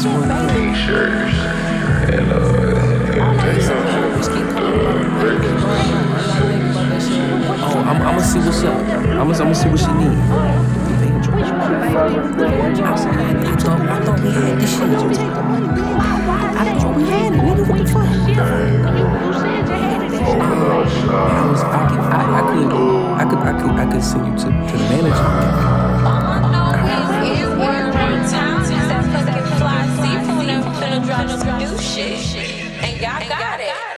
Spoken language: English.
T-shirts and Oh, I'ma see what's up. I'ma see what she need. I thought we had this shit. I thought we had it. Nigga, what the fuck? I could send you to the manager. That fucking fly seafood and finna drop some new shit. And y'all got